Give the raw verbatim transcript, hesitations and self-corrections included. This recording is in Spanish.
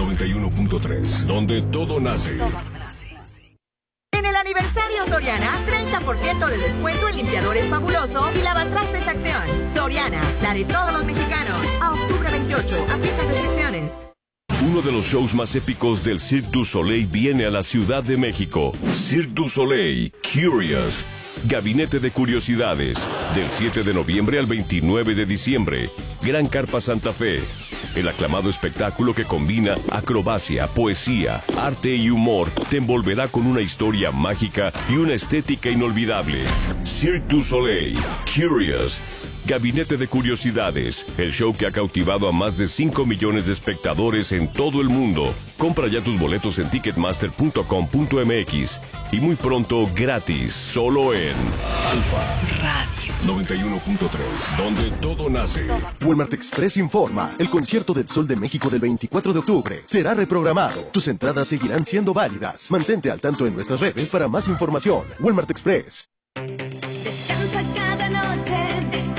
noventa y uno punto tres, donde todo nace. En el aniversario Soriana, treinta por ciento de descuento en limpiadores Fabuloso y lavatrastes Acción. Soriana, la de todos los mexicanos. A octubre veintiocho, aplica restricciones. Uno de los shows más épicos del Cirque du Soleil viene a la Ciudad de México. Cirque du Soleil, Curious. Gabinete de Curiosidades, del siete de noviembre al veintinueve de diciembre. Gran Carpa Santa Fe. El aclamado espectáculo que combina acrobacia, poesía, arte y humor te envolverá con una historia mágica y una estética inolvidable. Cirque du Soleil, Curious. Gabinete de Curiosidades, el show que ha cautivado a más de cinco millones de espectadores en todo el mundo. Compra ya tus boletos en ticketmaster punto com punto m x y muy pronto gratis, solo en Alfa Radio noventa y uno punto tres, donde todo nace. Walmart Express informa, el concierto del Sol de México del veinticuatro de octubre será reprogramado. Tus entradas seguirán siendo válidas. Mantente al tanto en nuestras redes para más información. Walmart Express.